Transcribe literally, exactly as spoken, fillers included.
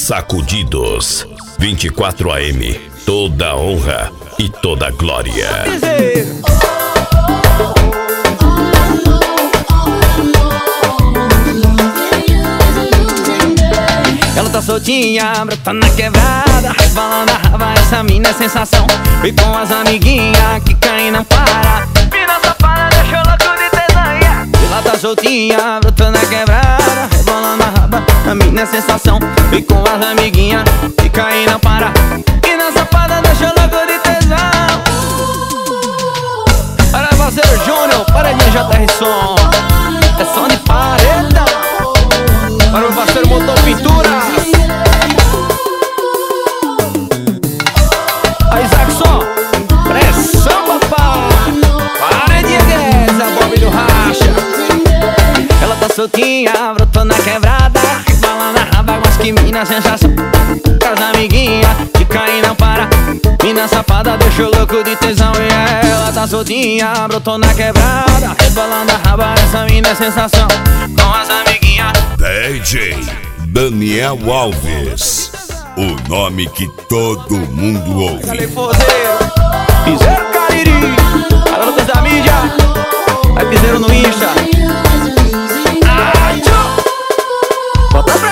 Sacudidos vinte e quatro A M, toda honra e toda glória. Ela tá soltinha, brota na quebrada, rebolando a raba, essa mina é sensação. E com as amiguinhas que caem não para, mina safada deixou louco de tesanha. Ela tá soltinha, brota na quebrada, rebolando a raba, a mina é sensação. E com as amiguinhas que caem não para, mina safada deixou louco de tesão. Para parceiro Júnior, paredinha J R Som, é som de paredão. Para o parceiro Motor Pinturas, a Isaacson, pressão papai. Paredinha Guesa, Bob do Racha. Ela tá soltinha, brotou na quebrada, rebolando a raba, mas que mina sensação. Com as amiguinhas que caem não para, mina safada deixou louco de tesão. E ela tá soltinha, brotou na quebrada, rebolando a raba, essa mina é sensação. Com as amiguinhas D J Daniel Alves, o nome que todo mundo ouve. Piseiro Cariri, a lutas da mídia, vai piseiro no Insta. Bota pra